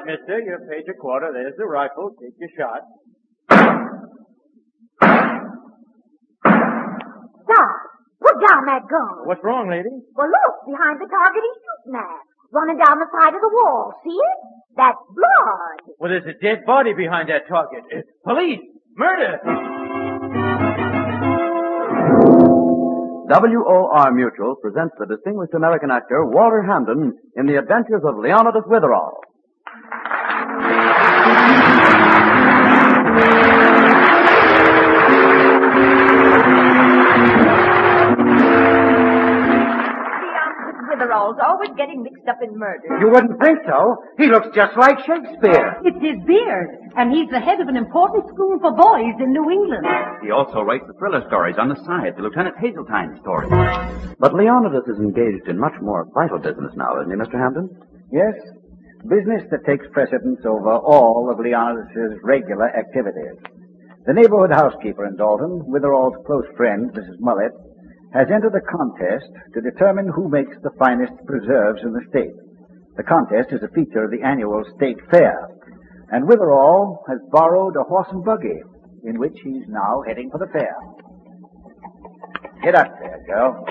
mister. You paid your quarter. There's the rifle. Take your shot. Stop! Put down that gun. What's wrong, lady? Well, look, behind the target he's shooting at. Running down the side of the wall. See it? That's blood. Well, there's a dead body behind that target. Police! Murder! WOR Mutual presents the distinguished American actor Walter Hamden in The Adventures of Leonidas Witherall. Witherall's always getting mixed up in murder. You wouldn't think so. He looks just like Shakespeare. It's his beard, and he's the head of an important school for boys in New England. He also writes the thriller stories on the side, the Lieutenant Hazeltine stories. But Leonidas is engaged in much more vital business now, isn't he, Mr. Hamden? Yes. Business that takes precedence over all of Leonidas's regular activities. The neighborhood housekeeper in Dalton, Witherall's close friend, Mrs. Mullet, has entered a contest to determine who makes the finest preserves in the state. The contest is a feature of the annual state fair, and Witherall has borrowed a horse and buggy, in which he's now heading for the fair. Get up there, girl.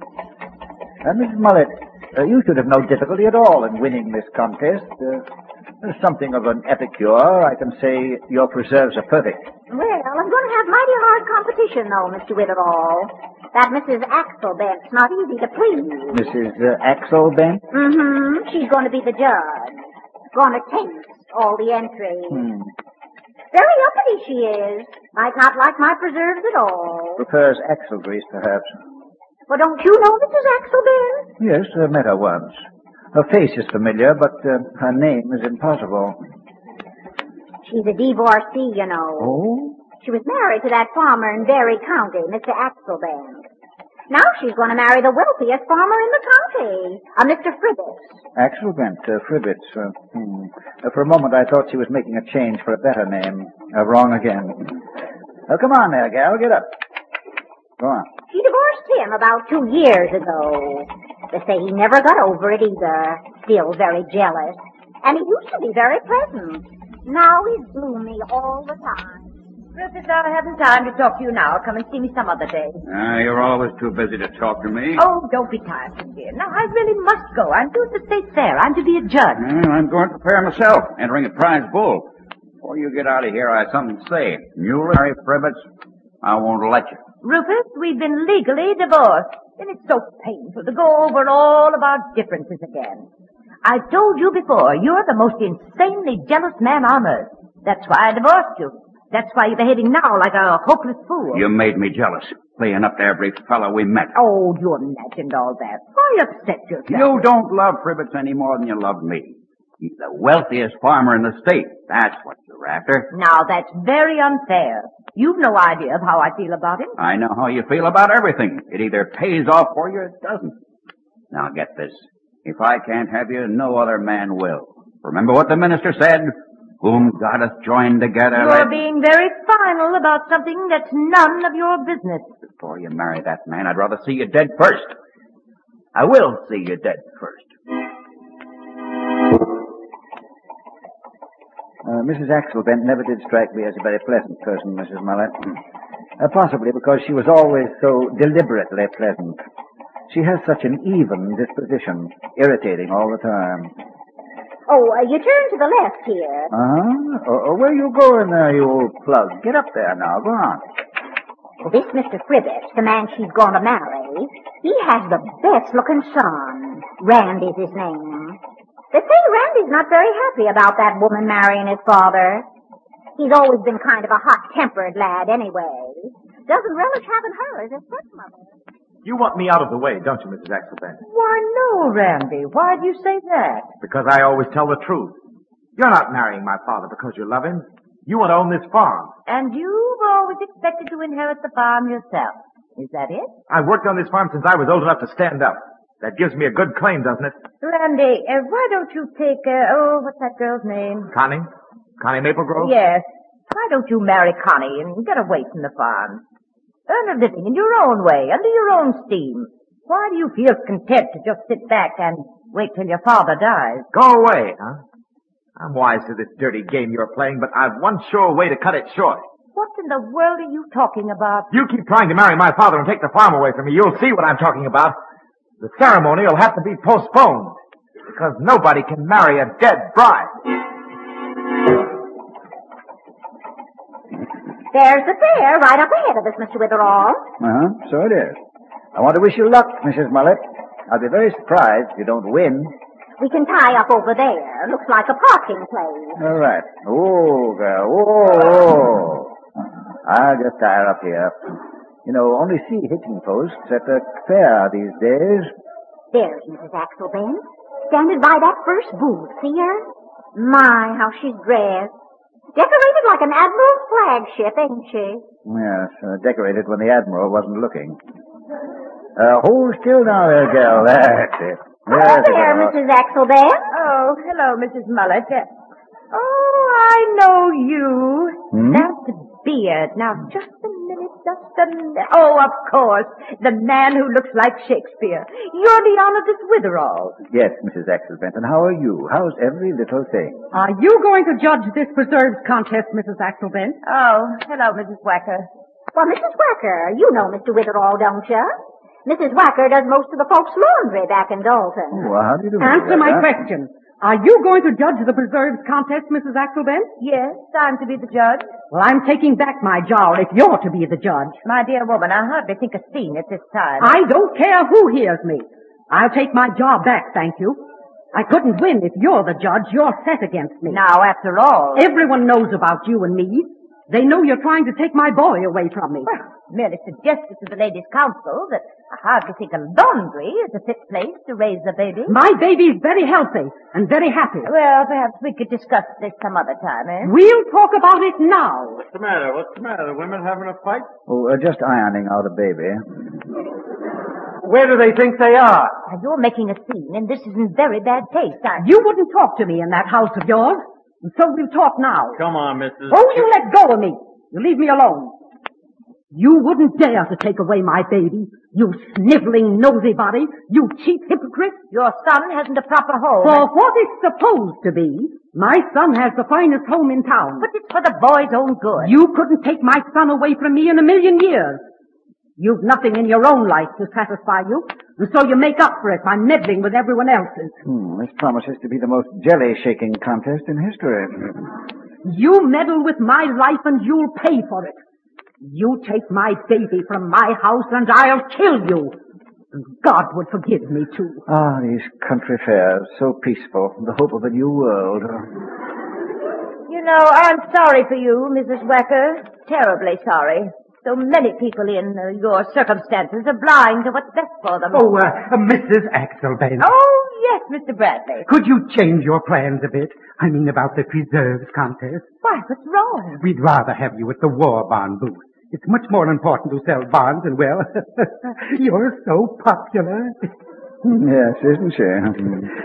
Mrs. Mullet, you should have no difficulty at all in winning this contest. As something of an epicure, I can say your preserves are perfect. Well, I'm going to have mighty hard competition, though, Mr. Witherall. That Mrs. Axelbent's not easy to please. Mrs. Axelbent? Mm-hmm. She's going to be the judge. Going to taste all the entries. Very uppity she is. Might not like my preserves at all. Prefers axle grease, perhaps. Well, don't you know Mrs. Axelbent? Yes, I met her once. Her face is familiar, but her name is impossible. She's a divorcee, you know. Oh? She was married to that farmer in Berry County, Mr. Axelbent. Now she's going to marry the wealthiest farmer in the county, a Mr. Fribbits. Axelbent, Fribbits. For a moment, I thought she was making a change for a better name. Wrong again. Come on there, gal. Get up. Go on. She divorced him about 2 years ago. They say he never got over it either. Still very jealous. And he used to be very pleasant. Now he's gloomy all the time. Rufus, I haven't time to talk to you now. Come and see me some other day. You're always too busy to talk to me. Oh, don't be tiresome, dear. Now, I really must go. I'm doing the state fair. I'm to be a judge. I'm going to prepare myself, entering a prize bull. Before you get out of here, I have something to say. Mueller, Harry Fribbits, I won't let you. Rufus, we've been legally divorced. And it's so painful to go over all of our differences again. I've told you before, you're the most insanely jealous man on earth. That's why I divorced you. That's why you're behaving now like a hopeless fool. You made me jealous, playing up to every fellow we met. Oh, you imagined all that. Why upset yourself? You don't love Fribbits any more than you love me. He's the wealthiest farmer in the state. That's what you're after. Now, that's very unfair. You've no idea of how I feel about him. I know how you feel about everything. It either pays off for you or it doesn't. Now, get this. If I can't have you, no other man will. Remember what the minister said? Whom God hath joined together. You're being very final about something that's none of your business. Before you marry that man, I'd rather see you dead first. I will see you dead first. Mrs. Axelbent never did strike me as a very pleasant person, Mrs. Mullet. Possibly because she was always so deliberately pleasant. She has such an even disposition, irritating all the time. Oh, you turn to the left here. Where you going there, you old plug? Get up there now. Go on. Well, this Mr. Fribbits, the man she's going to marry, he has the best-looking son. Randy's his name. They say Randy's not very happy about that woman marrying his father. He's always been kind of a hot-tempered lad anyway. Doesn't relish having her as his stepmother. You want me out of the way, don't you, Mrs. Axelbent? Why, no, Randy. Why do you say that? Because I always tell the truth. You're not marrying my father because you love him. You want to own this farm. And you've always expected to inherit the farm yourself. Is that it? I've worked on this farm since I was old enough to stand up. That gives me a good claim, doesn't it? Randy, why don't you take, what's that girl's name? Connie? Connie Maplegrove? Yes. Why don't you marry Connie and get away from the farm? Earn a living in your own way, under your own steam. Why do you feel content to just sit back and wait till your father dies? Go away, huh? I'm wise to this dirty game you're playing, but I've one sure way to cut it short. What in the world are you talking about? If you keep trying to marry my father and take the farm away from me, you'll see what I'm talking about. The ceremony will have to be postponed, because nobody can marry a dead bride. There's the fair right up ahead of us, Mr. Witherall. So it is. I want to wish you luck, Mrs. Mullet. I'll be very surprised if you don't win. We can tie up over there. Looks like a parking place. All right. Oh, girl. Oh. I'll just tie her up here. You know, only see hitching posts at the fair these days. There's Mrs. Axelbent, standing by that first booth. See her? My, how she's dressed. Decorated like an admiral's flagship, ain't she? Yes, decorated when the Admiral wasn't looking. Hold still now there, girl. That's it. Hello there, Mrs. Axelbent. Oh, hello, Mrs. Mullet. Oh, I know you. That's Beard. Now, just a minute, Oh, of course. The man who looks like Shakespeare. You're Leonidas Witherall. Yes, Mrs. Axelbent. And how are you? How's every little thing? Are you going to judge this preserves contest, Mrs. Axelbent? Oh, hello, Mrs. Wacker. Well, Mrs. Wacker, you know Mr. Witherall, don't you? Mrs. Wacker does most of the folks' laundry back in Dalton. Oh, well, how do you do? Answer my question. Are you going to judge the preserves contest, Mrs. Axelbent? Yes, I'm to be the judge. Well, I'm taking back my jar if you're to be the judge. My dear woman, I hardly think a scene at this time. I don't care who hears me. I'll take my jar back, thank you. I couldn't win if you're the judge. You're set against me. Now, after all... Everyone knows about you and me. They know you're trying to take my boy away from me. Well, merely suggested to the ladies' council that I hardly think a laundry is a fit place to raise a baby. My baby's very healthy and very happy. Well, perhaps we could discuss this some other time, eh? We'll talk about it now. What's the matter? What's the matter? The women having a fight? Oh, just ironing out a baby. Where do they think they are? Now, you're making a scene, and this is in very bad taste. You wouldn't talk to me in that house of yours, and so we'll talk now. Come on, Mrs. Oh, you let go of me. You leave me alone. You wouldn't dare to take away my baby, you sniveling nosy body, you cheap hypocrite. Your son hasn't a proper home. For what it's supposed to be, my son has the finest home in town. But it's for the boy's own good. You couldn't take my son away from me in a million years. You've nothing in your own life to satisfy you, and so you make up for it by meddling with everyone else's. This promises to be the most jelly-shaking contest in history. You meddle with my life and you'll pay for it. You take my baby from my house and I'll kill you. And God would forgive me too. Ah, these country fairs, so peaceful, the hope of a new world. You know, I'm sorry for you, Mrs. Wacker. Terribly sorry. So many people in your circumstances are blind to what's best for them. Oh, Mrs. Axelbent. Oh, yes, Mr. Bradley. Could you change your plans a bit? I mean about the preserves contest. Why, what's wrong? We'd rather have you at the war bond booth. It's much more important to sell bonds and, well, you're so popular. Yes, isn't she?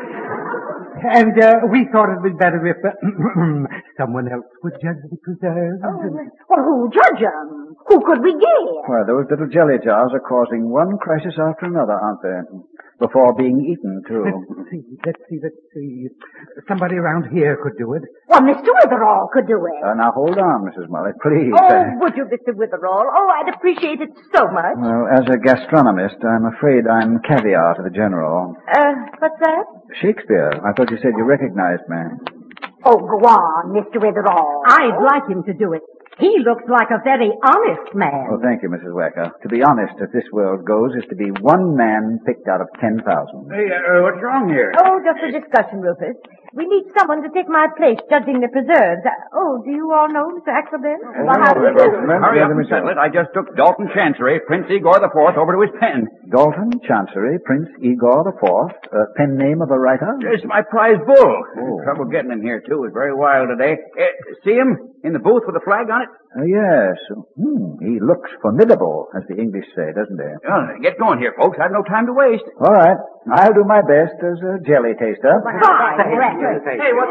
And we thought it would be better if someone else would judge the preserves. Well, who judge 'em? Who could we get? Well, those little jelly jars are causing one crisis after another, aren't they? Before being eaten, too. Let's see. Somebody around here could do it. Well, Mr. Witherall could do it. Now, hold on, Mrs. Mullet, please. Oh, would you, Mr. Witherall? Oh, I'd appreciate it so much. Well, as a gastronomist, I'm afraid I'm caviar to the general. What's that? Shakespeare. I thought you said you recognized me. Oh, go on, Mr. Witherall. I'd like him to do it. He looks like a very honest man. Oh, thank you, Mrs. Wacker. To be honest, as this world goes, is to be one man picked out of 10,000. Hey, what's wrong here? Oh, just a discussion, Rufus. We need someone to take my place judging the preserves. Do you all know Mr. Axelbent? Well, how do you do? Hurry up and settle it. I just took Dalton Chancery, Prince Igor IV, over to his pen. Dalton Chancery, Prince Igor IV, pen name of a writer? It's my prize bull. Trouble getting him here, too. It's very wild today. See him in the booth with the flag on it? Yes. He looks formidable, as the English say, doesn't he? Get going here, folks. I've no time to waste. All right. I'll do my best as a jelly taster. Fine. Hey, what's up?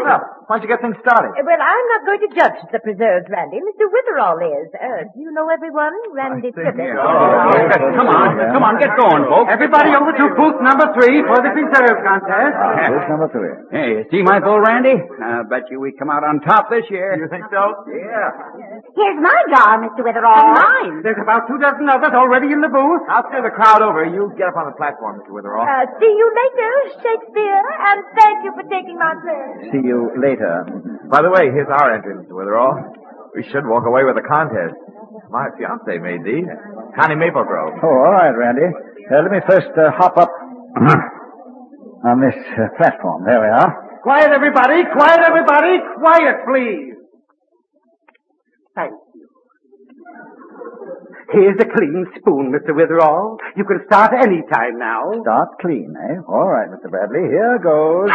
Why don't you get things started? Well, I'm not going to judge the preserves, Randy. Mr. Witherall is. Do you know everyone? Randy Tribbett. Come on, get going, folks. Everybody over to booth number 3 for the preserve contest. Booth number 3. Hey, see my bull, Randy? I bet you we come out on top this year. You think so? Yeah. Here's my jar, Mr. Witherall. Mine. There's about 2 dozen others already in the booth. I'll steer the crowd over. You get up on the platform, Mr. Witherall. See you later, Shakespeare, and thank you for taking my place. See you later. By the way, here's our entry, Mr. Witherall. We should walk away with the contest. My fiancée made these. Connie Maple Grove. Oh, all right, Randy. Let me first hop up on this platform. There we are. Quiet, everybody. Quiet, everybody. Quiet, please. Thank you. Here's a clean spoon, Mr. Witherall. You can start any time now. Start clean, eh? All right, Mr. Bradley. Here goes.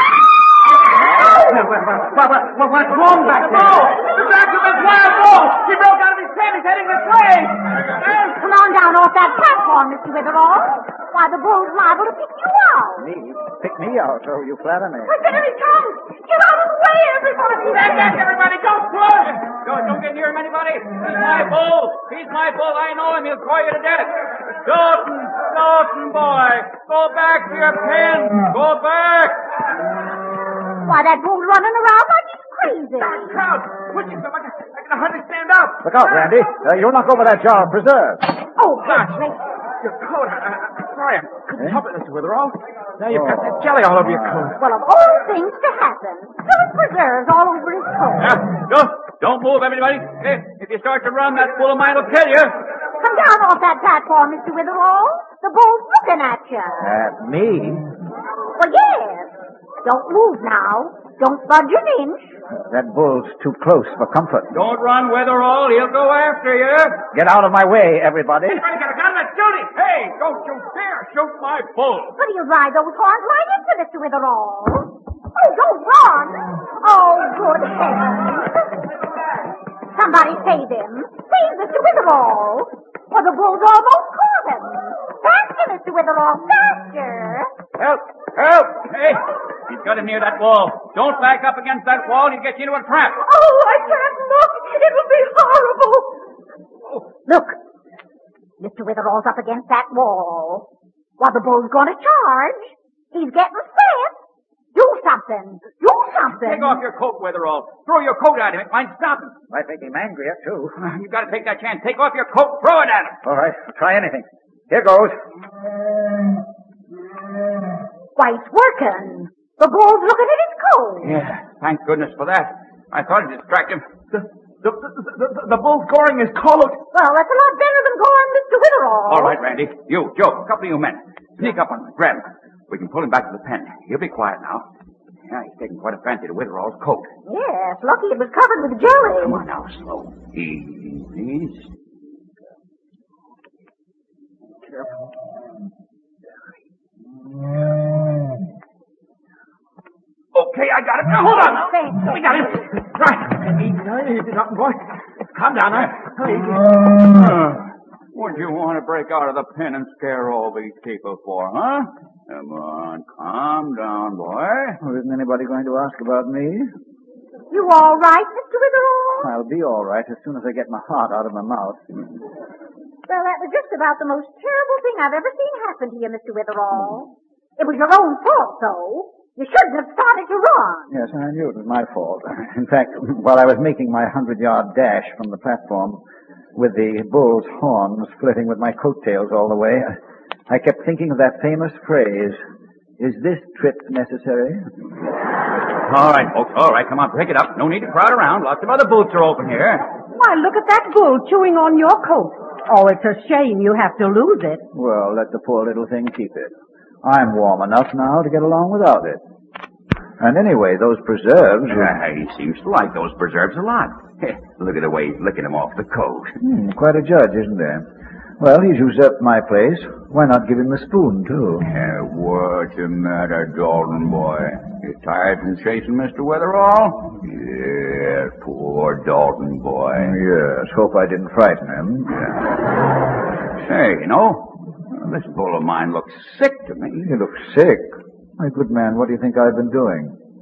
What's wrong back there? The back of his wild bull! He broke out of his pen. He's heading this way. Come on down off that platform, Mr. Witherall. Why, the bull's liable to pick you out. Me? Pick me out, oh, you flatter me. Well, there he comes. Get out of the way, everybody. Back, everybody. Don't close. Don't get near him, anybody. He's my bull. He's my bull. I know him. He'll claw you to death. Dalton, boy. Go back to your pen. Go back. Why, that bull's running around like he's crazy. Crowd, pushing so much. I can hardly stand up. Look out, Randy. You'll knock over that jar of preserves. Oh, gosh. Your coat. I'm sorry. I couldn't help it, Mr. Witherall. Now you've got that jelly all over your coat. Well, of all things to happen, those preserves all over his coat. Don't move, everybody. If you start to run, that bull of mine will kill you. Come down off that platform, Mr. Witherall. The bull's looking at you. At me? Well, yes. Don't move now. Don't budge an inch. That bull's too close for comfort. Don't run, Witherall. He'll go after you. Get out of my way, everybody. Everybody get a gun. Let's shoot him. Hey, don't you dare shoot my bull. But he'll ride those horns right into Mr. Witherall. Oh, don't run. Oh, good heavens. Somebody save him. Save Mr. Witherall. Well, the bull's almost caught him. Faster, Mr. Witherall, faster. Help! Hey, he's got him near that wall. Don't back up against that wall. He'll get you into a trap. Oh, I can't look. It'll be horrible. Look. Mr. Witherall's up against that wall. While the bull's going to charge. He's getting set. Do something. Take off your coat, Witherall. Throw your coat at him. It might stop him. Might make him angrier, too. You've got to take that chance. Take off your coat. Throw it at him. All right, I'll try anything. Here goes. Why, it's working. The bull's looking at his coat. Yeah, thank goodness for that. I thought it'd distract him. The bull's goring his coat. Well, that's a lot better than going Mr. Witherall. All right, Randy. You, Joe, a couple of you men. Sneak up on him. Grab him. We can pull him back to the pen. He'll be quiet now. Yeah, he's taking quite a fancy to Witherall's coat. Yes, lucky it was covered with jelly. Come on now, slow. Easy, please. Careful. Okay, I got him. Now, hold on. We got him. Right. Easy, nothing, boy. Calm down, now. What'd you want to break out of the pen and scare all these people for, huh? Come on, calm down, boy. Well, isn't anybody going to ask about me? You all right, Mr. Witherall? I'll be all right as soon as I get my heart out of my mouth. Well, that was just about the most terrible thing I've ever seen happen to you, Mr. Witherall. It was your own fault, though. You shouldn't have started to run. Yes, I knew it was my fault. In fact, while I was making my 100-yard dash from the platform, with the bull's horns flirting with my coattails all the way, I kept thinking of that famous phrase, "Is this trip necessary?" All right, folks, all right, come on, break it up. No need to crowd around. Lots of other booths are open here. Why, look at that bull chewing on your coat. Oh, it's a shame you have to lose it. Well, let the poor little thing keep it. I'm warm enough now to get along without it. And anyway, those preserves... He seems to like those preserves a lot. Look at the way he's licking them off the coat. Quite a judge, isn't there? Well, he's usurped my place. Why not give him the spoon, too? What's the matter, Dalton boy? You tired from chasing Mr. Witherall? Yes, poor Dalton boy. Yes, hope I didn't frighten him. Say, this bull of mine looks sick to me. He looks sick. My good man, what do you think I've been doing?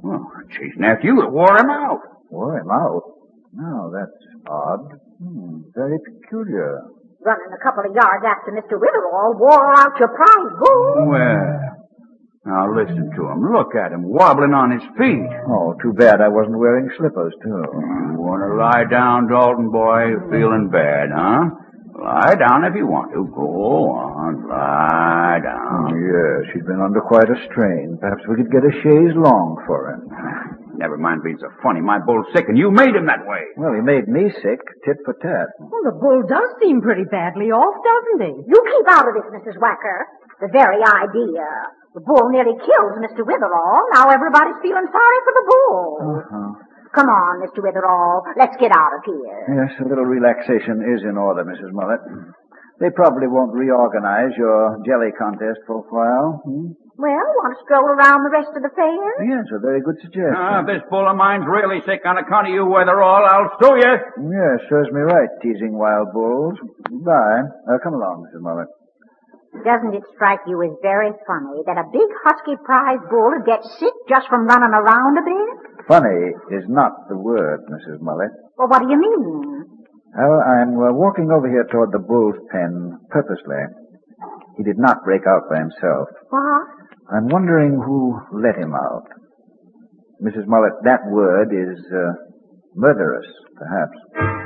Oh, she's nephew that wore him out. Wore him out? No, that's odd. Very peculiar. Running a couple of yards after Mr. Witherall wore out your prize bull. Well, now listen to him. Look at him wobbling on his feet. Oh, too bad I wasn't wearing slippers, too. You want to lie down, Dalton boy? Feeling bad, huh? Lie down if you want to. Go on, lie down. Yes, he's been under quite a strain. Perhaps we could get a chaise long for him. Never mind being so funny. My bull's sick, and you made him that way. Well, he made me sick, tit for tat. Well, the bull does seem pretty badly off, doesn't he? You keep out of this, Mrs. Wacker. The very idea. The bull nearly kills Mr. Witherall. Now everybody's feeling sorry for the bull. Uh-huh. Come on, Mr. Witherall. Let's get out of here. Yes, a little relaxation is in order, Mrs. Mullet. They probably won't reorganize your jelly contest for a while. Well, want to stroll around the rest of the fair? Yes, a very good suggestion. If this bull of mine's really sick on account of you, Witherall, I'll sue you. Yes, serves me right, teasing wild bulls. Goodbye. Come along, Mrs. Mullet. Doesn't it strike you as very funny that a big husky prize bull would get sick just from running around a bit? Funny is not the word, Mrs. Mullet. Well, what do you mean? Well, I'm walking over here toward the bull's pen purposely. He did not break out by himself. What? I'm wondering who let him out. Mrs. Mullet, that word is murderous, perhaps.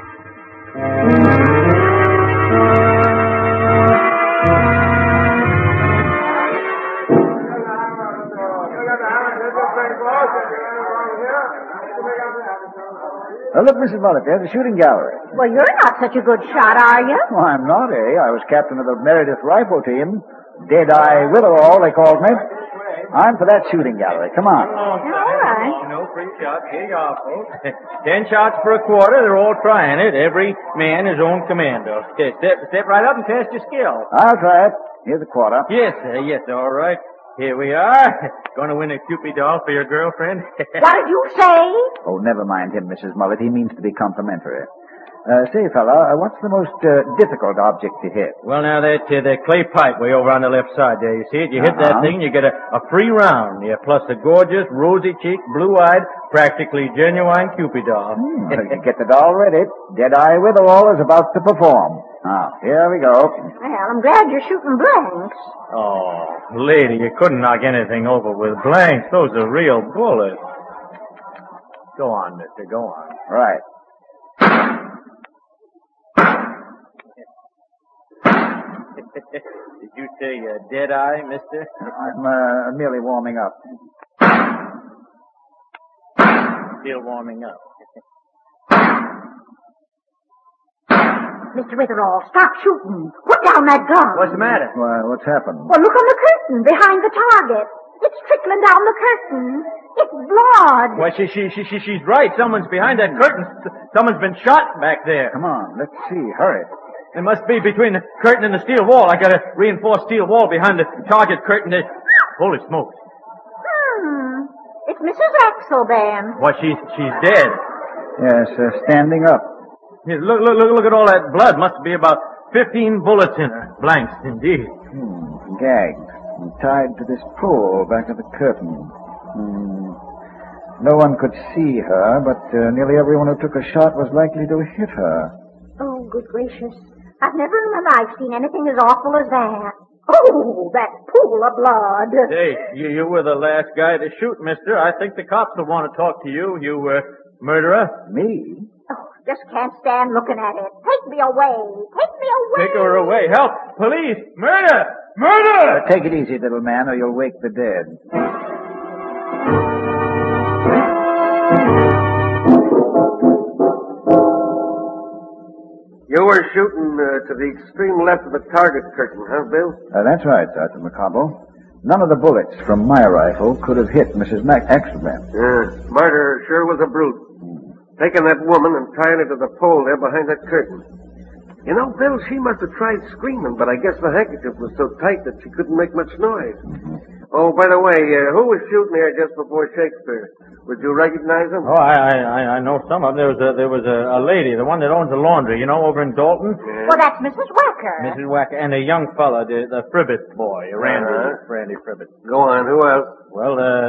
Look, Mrs. Mullet, there's a shooting gallery. Well, you're not such a good shot, are you? Oh, I'm not, eh? I was captain of the Meredith rifle team. Dead-Eye Witherall, they called me. I'm for that shooting gallery. Come on. All right. Free shots. Here you are, folks. 10 shots for a quarter. They're all trying it. Every man his own commando. Step right up and test your skill. I'll try it. Here's a quarter. Yes, all right. Here we are. Going to win a Cupid doll for your girlfriend? What did you say? Oh, never mind him, Mrs. Mullet. He means to be complimentary. Say, fella, what's the most difficult object to hit? Well, now, that clay pipe way over on the left side there. You see it? You hit that thing, you get a free round. Yeah, plus a gorgeous, rosy-cheeked, blue-eyed, practically genuine Cupid doll. Get the doll ready. Dead-Eye Witherall is about to perform. Now, here we go. Well, I'm glad you're shooting blanks. Oh, lady, you couldn't knock anything over with blanks. Those are real bullets. Go on, mister, go on. Right. Did you say dead-eye, mister? I'm merely warming up. Still warming up. Mr. Witherall, stop shooting. Put down that gun. What's the matter? Why, what's happened? Well, look on the curtain behind the target. It's trickling down the curtain. It's blood. Well, she's right. Someone's behind that curtain. Someone's been shot back there. Come on, let's see. Hurry. It must be between the curtain and the steel wall. I got a reinforced steel wall behind the target curtain. Holy smokes. It's Mrs. Axelban. What, she's dead. Yes, standing up. Here, look at all that blood. Must be about 15 bullets in her. Blanks, indeed. Gagged and tied to this pole back of the curtain. No one could see her, but nearly everyone who took a shot was likely to hit her. Oh, good gracious. I've never in my life seen anything as awful as that. Oh, that pool of blood. Hey, you were the last guy to shoot, mister. I think the cops will want to talk to you, you murderer. Me? Oh, just can't stand looking at it. Take me away. Take me away. Take her away. Help! Police! Murder! Murder! Take it easy, little man, or you'll wake the dead. You were shooting to the extreme left of the target curtain, huh, Bill? That's right, Sergeant McCobble. None of the bullets from my rifle could have hit Mrs. Axelban. Murderer sure was a brute. Taking that woman and tying her to the pole there behind that curtain. You know, Bill, she must have tried screaming, but I guess the handkerchief was so tight that she couldn't make much noise. Oh, by the way, who was shooting here just before Shakespeare? Would you recognize him? Oh, I know some of them. There was a lady, the one that owns the laundry, you know, over in Dalton. Yeah. Well, that's Mrs. Wacker. Mrs. Wacker, and a young fella, the Fribbit boy, Randy Fribbit. Go on, who else? Well,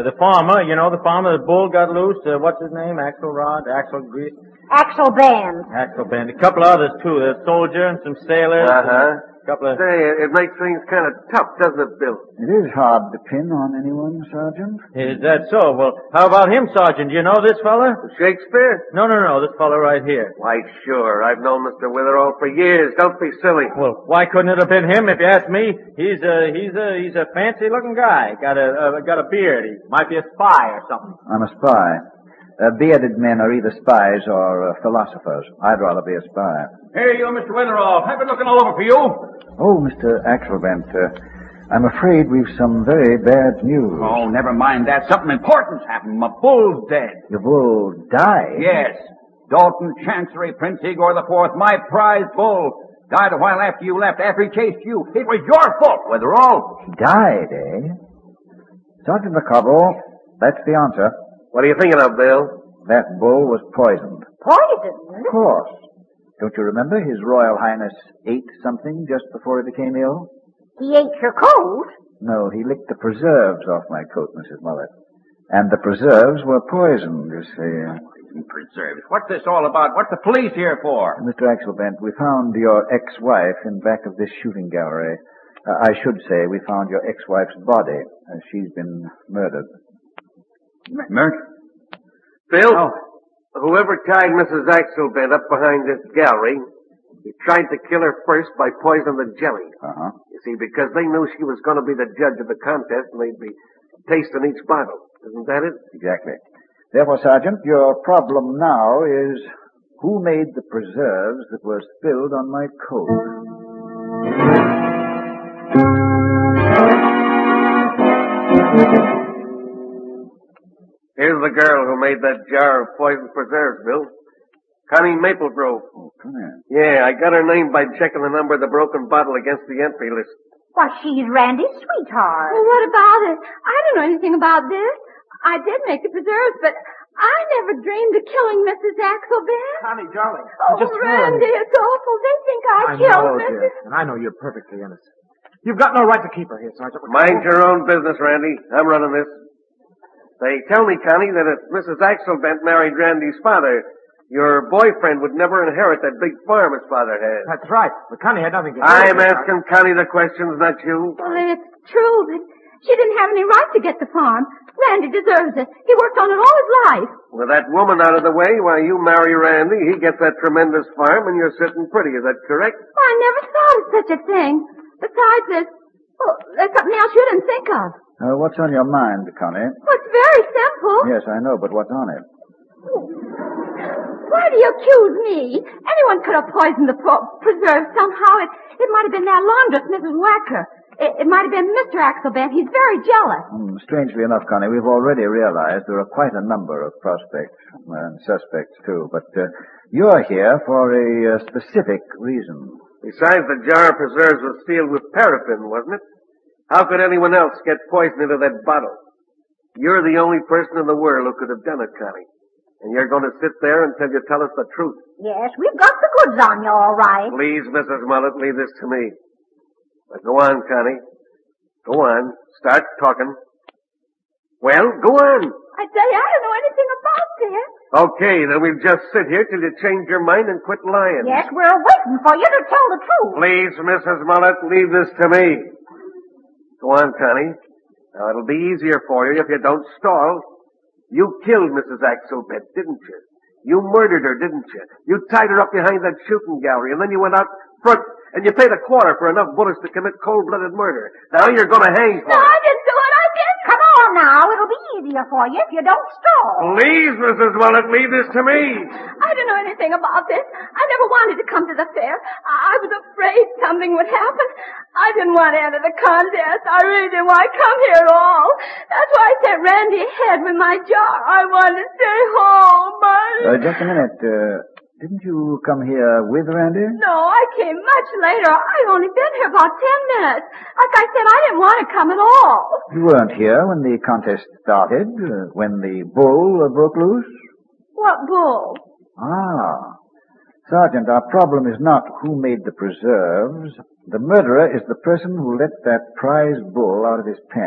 The farmer, the farmer, the bull got loose. What's his name? Axelrod? Axel Band. Axel Band. A couple others, too. The soldier and some sailors. Say, it makes things kind of tough, doesn't it, Bill? It is hard to pin on anyone, Sergeant. Is that so? Well, how about him, Sergeant? Do you know this fella? Shakespeare? No, this fella right here. Why, sure. I've known Mr. Witherall for years. Don't be silly. Well, why couldn't it have been him if you ask me? He's a fancy-looking guy. Got a beard. He might be a spy or something. I'm a spy. Bearded men are either spies or philosophers. I'd rather be a spy. Here you, Mr. Witherall. I've been looking all over for you. Oh, Mr. Axelbent, I'm afraid we've some very bad news. Oh, never mind that. Something important's happened. My bull's dead. Your bull died? Yes. Dalton Chancery, Prince Igor IV, my prize bull, died a while after you left, after he chased you. It was your fault, Witherall. He died, eh? Sergeant McCobble, that's the answer. What are you thinking of, Bill? That bull was poisoned. Poisoned? Of course. Don't you remember His Royal Highness ate something just before he became ill? He ate your coat? No, he licked the preserves off my coat, Mrs. Mullet. And the preserves were poisoned, you see. Preserves. What's this all about? What's the police here for? Mr. Axelbent, we found your ex-wife in back of this shooting gallery. I should say we found your ex-wife's body. She's been murdered. Murder? Bill, whoever tied Mrs. Axelbent up behind this gallery, he tried to kill her first by poisoning the jelly. Uh-huh. You see, because they knew she was going to be the judge of the contest and they'd be tasting each bottle. Isn't that it? Exactly. Therefore, Sergeant, your problem now is who made the preserves that were spilled on my coat? Here's the girl who made that jar of poisoned preserves, Bill. Connie Maplegrove. Oh, Connie. Yeah, I got her name by checking the number of the broken bottle against the entry list. Why, she's Randy's sweetheart. Well, what about it? I don't know anything about this. I did make the preserves, but I never dreamed of killing Mrs. Axelbent. Connie, darling. Oh, Randy, it's awful. They think I killed Mrs. Dear. And I know you're perfectly innocent. You've got no right to keep her here, Sergeant. Mind your own business, Randy. I'm running this. They tell me, Connie, that if Mrs. Axelbent married Randy's father, your boyfriend would never inherit that big farm his father had. That's right. But Connie had nothing to do with I'm it. asking Connie the questions, not you. Well, it's true, but she didn't have any right to get the farm. Randy deserves it. He worked on it all his life. With that woman out of the way, while you marry Randy, he gets that tremendous farm and you're sitting pretty. Is that correct? Well, I never thought of such a thing. Besides, there's something else you didn't think of. What's on your mind, Connie? Well, it's very simple. Yes, I know, but what's on it? Why do you accuse me? Anyone could have poisoned the preserves somehow. It might have been that laundress, Mrs. Wacker. It might have been Mr. Axelbent. He's very jealous. Strangely enough, Connie, we've already realized there are quite a number of prospects, and suspects too, but you're here for a specific reason. Besides, the jar of preserves was sealed with paraffin, wasn't it? How could anyone else get poison into that bottle? You're the only person in the world who could have done it, Connie. And you're going to sit there until you tell us the truth. Yes, we've got the goods on you, all right. Please, Mrs. Mullet, leave this to me. Now, go on, Connie. Go on. Start talking. Well, go on. I tell you, I don't know anything about this. Okay, then we'll just sit here till you change your mind and quit lying. Yes, we're waiting for you to tell the truth. Please, Mrs. Mullet, leave this to me. Go on, Connie. Now, it'll be easier for you if you don't stall. You killed Mrs. Axelbent, didn't you? You murdered her, didn't you? You tied her up behind that shooting gallery, and then you went out front, and you paid a quarter for enough bullets to commit cold-blooded murder. Now you're going to hang for No, it. I didn't do it. I didn't. Come on now. It'll be easier for you if you don't stall. Please, Mrs. Mullet, leave this to me. I don't know anything about this. I never wanted to come to the fair. I was afraid something would happen. I didn't want to enter the contest. I really didn't want to come here at all. That's why I sent Randy ahead with my jar. I wanted to stay home, but... Just a minute. Didn't you come here with Randy? No, I came much later. I've only been here about 10 minutes. Like I said, I didn't want to come at all. You weren't here when the contest started, when the bull broke loose? What bull? Ah. Sergeant, our problem is not who made the preserves. The murderer is the person who let that prize bull out of his pen.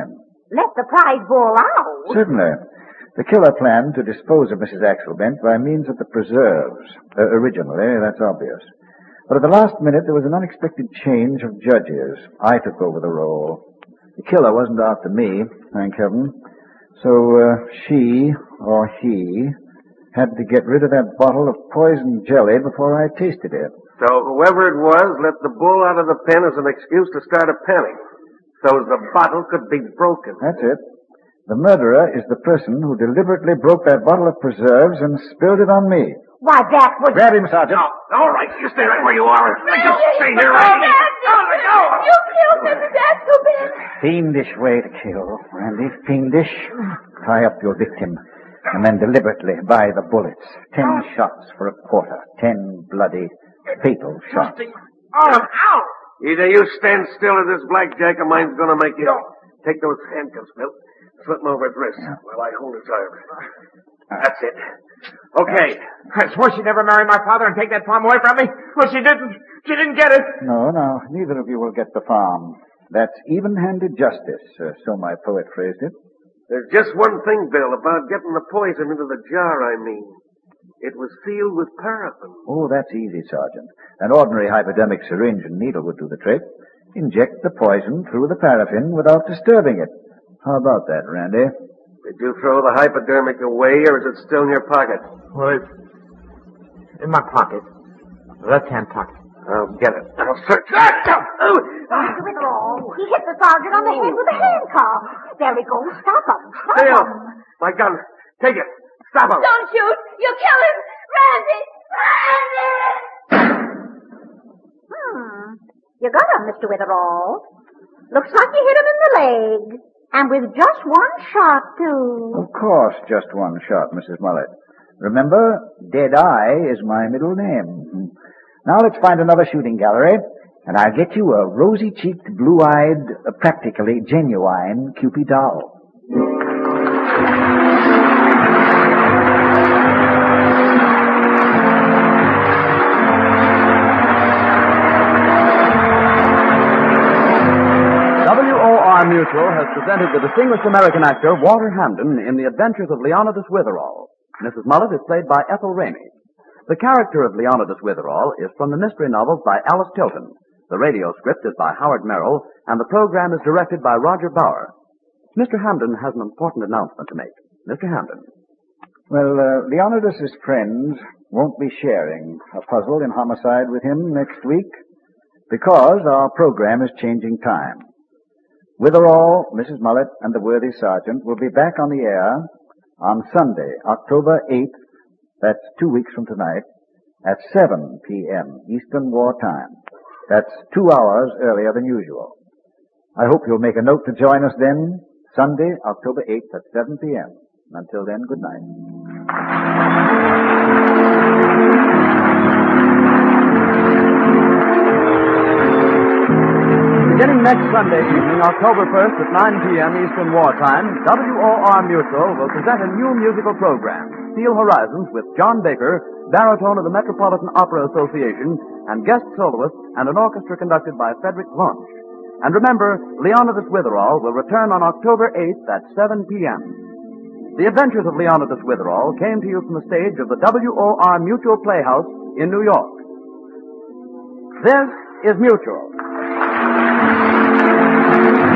let the prize bull out. Certainly. The killer planned to dispose of Mrs. Axelbent by means of the preserves. Originally, that's obvious. But at the last minute, there was an unexpected change of judges. I took over the role. The killer wasn't after me, thank heaven. So she, or he, had to get rid of that bottle of poison jelly before I tasted it. So whoever it was let the bull out of the pen as an excuse to start a panic, so the bottle could be broken. That's it. The murderer is the person who deliberately broke that bottle of preserves and spilled it on me. Why, that was... Grab him, Sergeant. All right, you stay right where you are. Just stay here. You killed Mrs. Axelbent. Fiendish way to kill, Randy. Fiendish. Tie up your victim, and then deliberately buy the bullets. 10 shots for a quarter. 10 bloody, fatal shots. Either you stand still or this blackjack of mine's gonna make you... Take those handcuffs, Bill. Slip them over his wrist while I hold his arm. That's it. Okay. I swore she'd never marry my father and take that farm away from me. Well, she didn't. She didn't get it. No, neither of you will get the farm. That's even-handed justice, so my poet phrased it. There's just one thing, Bill, about getting the poison into the jar, I mean. It was sealed with paraffin. Oh, that's easy, Sergeant. An ordinary hypodermic syringe and needle would do the trick. Inject the poison through the paraffin without disturbing it. How about that, Randy? Did you throw the hypodermic away, or is it still in your pocket? Well, it's in my pocket. Left-hand pocket. I'll get it. I'll search. Mr. Witherall, he hit the sergeant on the head with a handcuff. There he goes. Stop him. Bill, my gun. Take it. Stop him. Don't shoot. You'll kill him. Randy! You got him, Mr. Witherall. Looks like you hit him in the leg. And with just one shot, too. Of course, just one shot, Mrs. Mullet. Remember, Deadeye is my middle name. Now let's find another shooting gallery, and I'll get you a rosy-cheeked, blue-eyed, practically genuine Cupid doll. WOR Mutual has presented the distinguished American actor Walter Hampden in The Adventures of Leonidas Witherall. Mrs. Mullet is played by Ethel Ramey. The character of Leonidas Witherall is from the mystery novels by Alice Tilton. The radio script is by Howard Merrill, and the program is directed by Roger Bauer. Mr. Hampden has an important announcement to make. Mr. Hampden. Well, Leonidas's friends won't be sharing a puzzle in homicide with him next week because our program is changing time. Witherall, Mrs. Mullet, and the worthy sergeant will be back on the air on Sunday, October 8th, that's 2 weeks from tonight, at 7 p.m. Eastern War Time. That's 2 hours earlier than usual. I hope you'll make a note to join us then, Sunday, October 8th at 7 p.m. Until then, good night. Beginning next Sunday evening, October 1st at 9 p.m. Eastern War Time, WOR Mutual will present a new musical program, Steel Horizons, with John Baker, baritone of the Metropolitan Opera Association, and guest soloists and an orchestra conducted by Frederick Launch. And remember, Leonidas Witherall will return on October 8th at 7 p.m. The Adventures of Leonidas Witherall came to you from the stage of the WOR Mutual Playhouse in New York. This is Mutual.